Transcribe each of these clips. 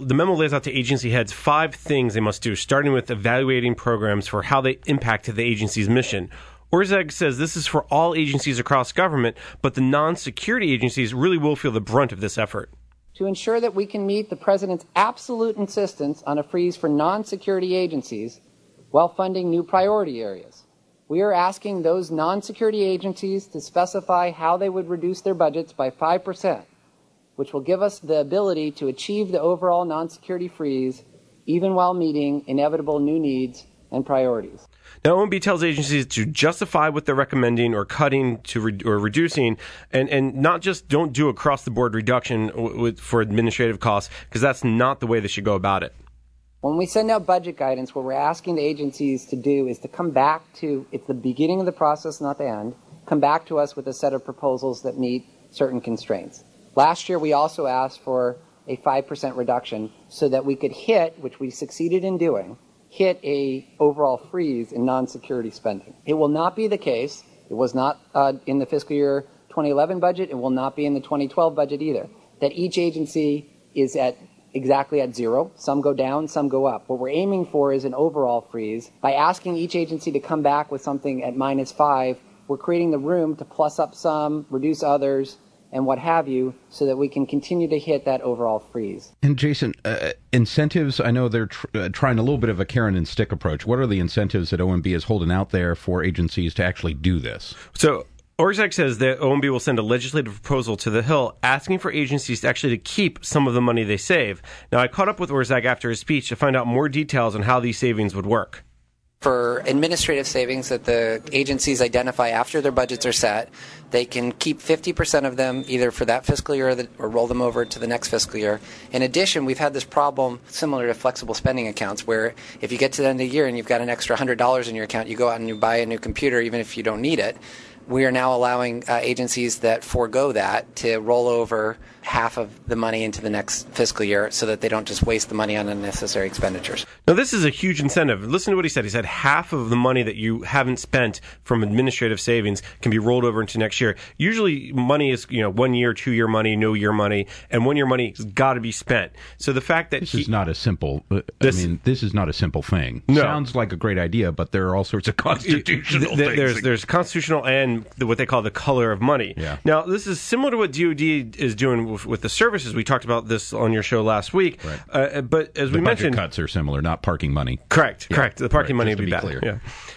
the memo lays out to agency heads 5 things they must do, starting with evaluating programs for how they impact the agency's mission. Orszag says this is for all agencies across government, but the non-security agencies really will feel the brunt of this effort. To ensure that we can meet the President's absolute insistence on a freeze for non-security agencies while funding new priority areas, we are asking those non-security agencies to specify how they would reduce their budgets by 5%, which will give us the ability to achieve the overall non-security freeze even while meeting inevitable new needs and priorities. Now, OMB tells agencies to justify what they're recommending or cutting or reducing, and not just don't do across-the-board reduction for administrative costs, because that's not the way they should go about it. When we send out budget guidance, what we're asking the agencies to do is to come back to, it's the beginning of the process, not the end, come back to us with a set of proposals that meet certain constraints. Last year, we also asked for a 5% reduction so that we could hit, which we succeeded in doing, hit a overall freeze in non-security spending. It will not be the case. It was not in the fiscal year 2011 budget. It will not be in the 2012 budget either. That each agency is exactly at zero. Some go down, some go up. What we're aiming for is an overall freeze. By asking each agency to come back with something at -5, we're creating the room to plus up some, reduce others, and what have you, so that we can continue to hit that overall freeze. And Jason, incentives, I know they're trying a little bit of a carrot and stick approach. What are the incentives that OMB is holding out there for agencies to actually do this? So Orszag says that OMB will send a legislative proposal to the Hill asking for agencies to actually keep some of the money they save. Now, I caught up with Orszag after his speech to find out more details on how these savings would work. For administrative savings that the agencies identify after their budgets are set, they can keep 50% of them either for that fiscal year or roll them over to the next fiscal year. In addition, we've had this problem similar to flexible spending accounts where if you get to the end of the year and you've got an extra $100 in your account, you go out and you buy a new computer even if you don't need it. We are now allowing agencies that forego that to roll over half of the money into the next fiscal year so that they don't just waste the money on unnecessary expenditures. Now, this is a huge incentive. Listen to what he said. He said half of the money that you haven't spent from administrative savings can be rolled over into next year. Usually money is, 1 year, 2 year money, no year money, and 1 year money has got to be spent. So the fact that this is not a simple, this is not a simple thing. No. Sounds like a great idea, but there are all sorts of constitutional things. There's constitutional and what they call the color of money. Yeah. Now, this is similar to what DOD is doing with the services. We talked about this on your show last week. Right. But as we mentioned, the budget cuts are similar, not parking money. Correct. The parking money would would be bad. Clear. Yeah.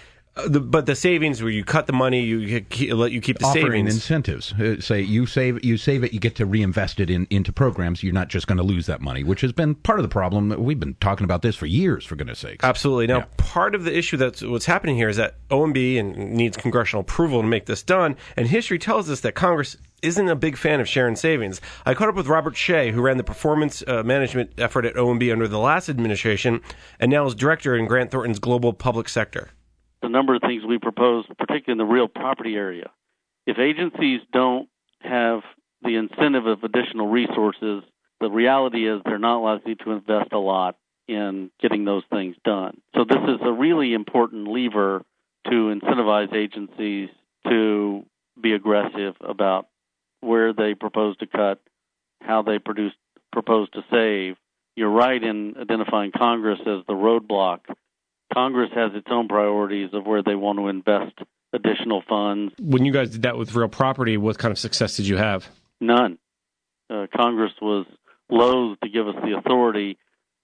But the savings, where you cut the money, you let you keep the offering savings. Incentives. Say you save it, you get to reinvest it into programs. You're not just going to lose that money, which has been part of the problem. We've been talking about this for years, for goodness sakes. Absolutely. Now, part of the issue that's what's happening here is that OMB needs congressional approval to make this done, and history tells us that Congress isn't a big fan of sharing savings. I caught up with Robert Shea, who ran the performance management effort at OMB under the last administration, and now is director in Grant Thornton's global public sector. A number of things we propose, particularly in the real property area. If agencies don't have the incentive of additional resources, the reality is they're not likely to invest a lot in getting those things done. So this is a really important lever to incentivize agencies to be aggressive about where they propose to cut, how they propose to save. You're right in identifying Congress as the roadblock. Congress has its own priorities of where they want to invest additional funds. When you guys did that with real property, what kind of success did you have? None. Congress was loath to give us the authority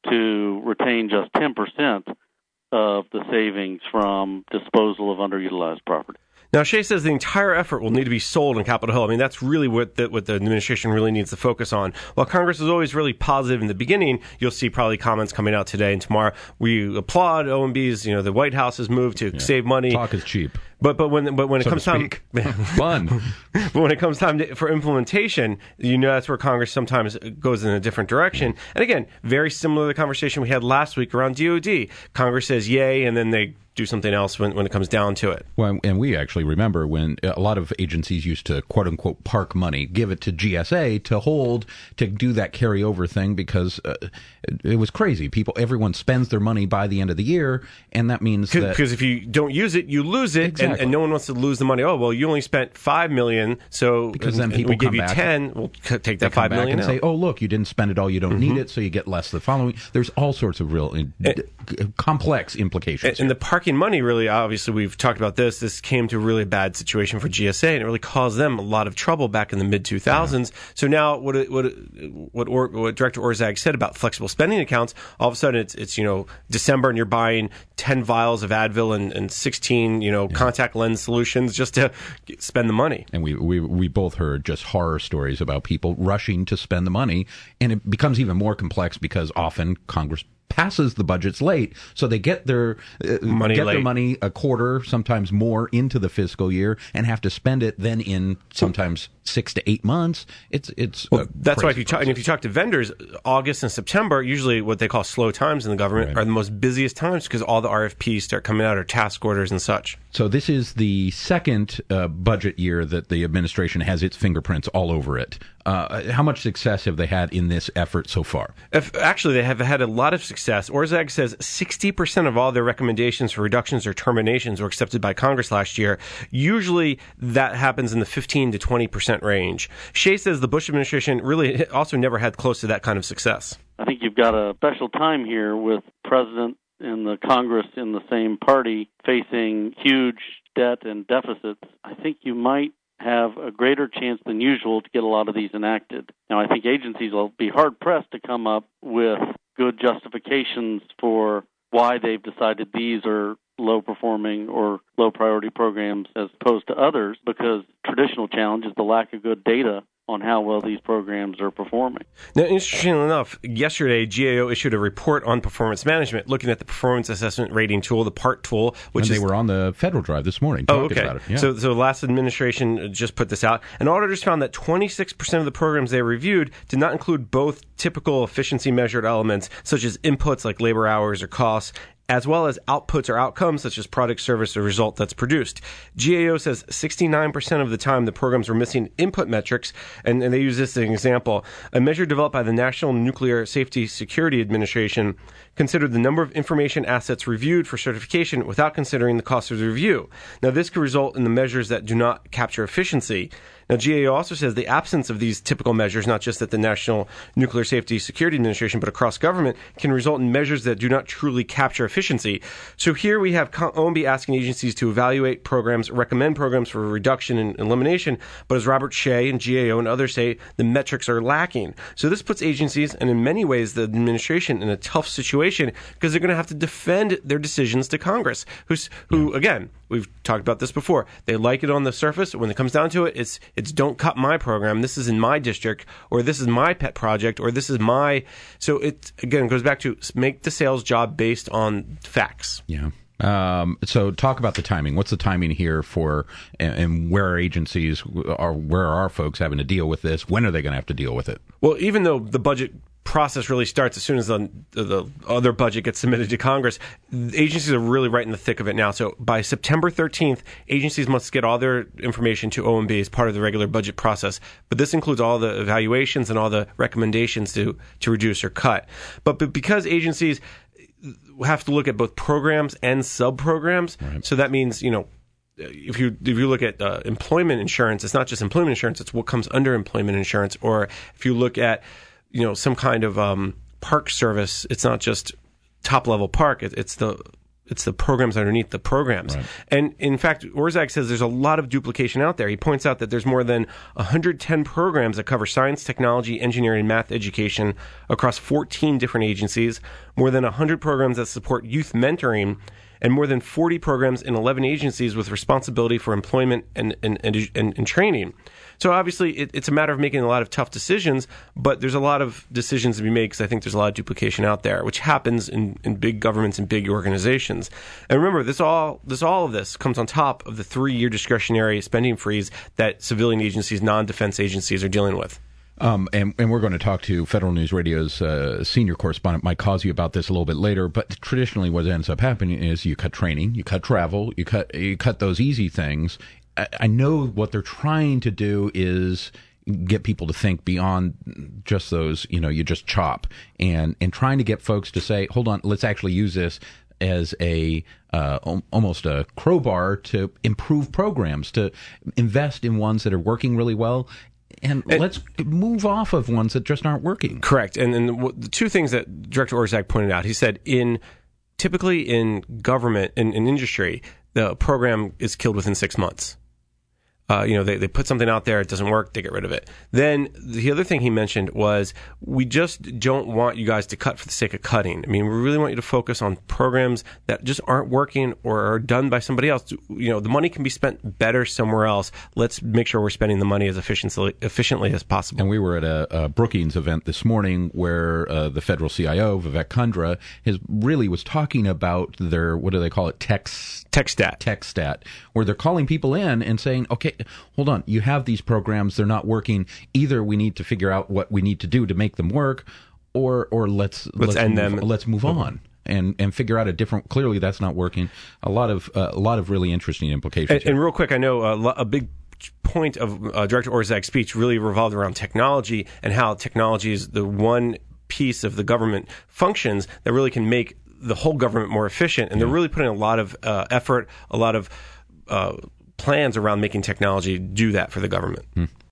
to retain just 10% of the savings from disposal of underutilized property. Now, Shea says the entire effort will need to be sold in Capitol Hill. I mean, that's really what the administration really needs to focus on. While Congress is always really positive in the beginning, you'll see probably comments coming out today and tomorrow. We applaud OMB's, the White House's move to save money. Talk is cheap. But when it comes time, fun. But when it comes time for implementation, that's where Congress sometimes goes in a different direction. And again, very similar to the conversation we had last week around DOD. Congress says yay, and then they do something else when it comes down to it. Well, and we actually remember when a lot of agencies used to, quote unquote, park money, give it to GSA to do that carryover thing, because it was crazy. Everyone spends their money by the end of the year, and that means because if you don't use it, you lose it, exactly. and no one wants to lose the money. Oh, well, you only spent $5 million, so because then people we give come you back, 10, we'll take that $5 million and out. say, oh, look, you didn't spend it all, you don't need it, so you get less the following. There's all sorts of real complex implications. And the parking money, really, obviously, we've talked about this. This came to a really bad situation for GSA, and it really caused them a lot of trouble back in the mid-2000s. Yeah. So now what Director Orszag said about flexible spending accounts, all of a sudden it's December, and you're buying 10 vials of Advil and 16 contact lens solutions just to spend the money. And we both heard just horror stories about people rushing to spend the money, and it becomes even more complex because often Congress passes the budgets late, so they get their money a quarter, sometimes more, into the fiscal year, and have to spend it then in sometimes 6 to 8 months. That's why if you talk to vendors, August and September, usually what they call slow times in the government, are the most busiest times because all the RFPs start coming out, or task orders and such. So this is the second budget year that the administration has its fingerprints all over it. How much success have they had in this effort so far? Actually, they have had a lot of success. Orszag says 60% of all their recommendations for reductions or terminations were accepted by Congress last year. Usually that happens in the 15 to 20% range. Shea says the Bush administration really also never had close to that kind of success. I think you've got a special time here with President and the Congress in the same party facing huge debt and deficits. I think you might have a greater chance than usual to get a lot of these enacted. Now, I think agencies will be hard-pressed to come up with good justifications for why they've decided these are low-performing or low-priority programs as opposed to others, because traditional challenge is the lack of good data on how well these programs are performing. Now, interestingly enough, yesterday, GAO issued a report on performance management, looking at the performance assessment rating tool, the PART tool. They were on the Federal Drive this morning talking about it. Yeah. So the last administration just put this out, and auditors found that 26% of the programs they reviewed did not include both typical efficiency measured elements, such as inputs like labor hours or costs, as well as outputs or outcomes such as product, service, or result that's produced. GAO says 69% of the time the programs were missing input metrics, and they use this as an example. A measure developed by the National Nuclear Safety Security Administration considered the number of information assets reviewed for certification without considering the cost of the review. Now, this could result in the measures that do not capture efficiency. Now, GAO also says the absence of these typical measures, not just at the National Nuclear Safety Security Administration, but across government, can result in measures that do not truly capture efficiency. So here we have OMB asking agencies to evaluate programs, recommend programs for reduction and elimination, but as Robert Shea and GAO and others say, the metrics are lacking. So this puts agencies, and in many ways the administration, in a tough situation because they're going to have to defend their decisions to Congress, who again, we've talked about this before. They like it on the surface. When it comes down to it, it's don't cut my program. This is in my district, or this is my pet project, or this is my. So it again goes back to make the sales job based on facts. Yeah. So talk about the timing. What's the timing here for, and where are agencies, where are our folks having to deal with this? When are they going to have to deal with it? Well, even though the budget process really starts as soon as the other budget gets submitted to Congress, agencies are really right in the thick of it now. So by September 13th, agencies must get all their information to OMB as part of the regular budget process. But this includes all the evaluations and all the recommendations to reduce or cut. But because agencies have to look at both programs and sub-programs, right. So that means, if you look at employment insurance, it's not just employment insurance, it's what comes under employment insurance. Or if you look at some kind of park service, it's not just top-level park, it's the programs underneath the programs. Right. And in fact, Orszag says there's a lot of duplication out there. He points out that there's more than 110 programs that cover science, technology, engineering, and math education across 14 different agencies, more than 100 programs that support youth mentoring, and more than 40 programs in 11 agencies with responsibility for employment and training. So obviously, it's a matter of making a lot of tough decisions, but there's a lot of decisions to be made because I think there's a lot of duplication out there, which happens in big governments and big organizations. And remember, all of this comes on top of the 3-year discretionary spending freeze that civilian agencies, non-defense agencies are dealing with. And we're going to talk to Federal News Radio's senior correspondent, Mike Causey, about this a little bit later. But traditionally what ends up happening is you cut training, you cut travel, you cut those easy things. I know what they're trying to do is get people to think beyond just those, you just chop, and trying to get folks to say, hold on, let's actually use this as a almost a crowbar to improve programs, to invest in ones that are working really well. And let's move off of ones that just aren't working. Correct. And the two things that Director Orszag pointed out, he said, typically in government, in industry, the program is killed within 6 months. They put something out there, it doesn't work, they get rid of it. Then the other thing he mentioned was, we just don't want you guys to cut for the sake of cutting. I mean, we really want you to focus on programs that just aren't working or are done by somebody else. The money can be spent better somewhere else. Let's make sure we're spending the money as efficiently as possible. And we were at a Brookings event this morning where the federal CIO, Vivek Kundra, really was talking about their, what do they call it, TechStat, where they're calling people in and saying, okay, hold on, you have these programs, they're not working. Either we need to figure out what we need to do to make them work, or let's end them. Let's move on and figure out a different. Clearly, that's not working. A lot of really interesting implications. And real quick, I know a big point of Director Orszag's speech really revolved around technology and how technology is the one piece of the government functions that really can make the whole government more efficient. And they're really putting a lot of effort, a lot of plans around making technology do that for the government.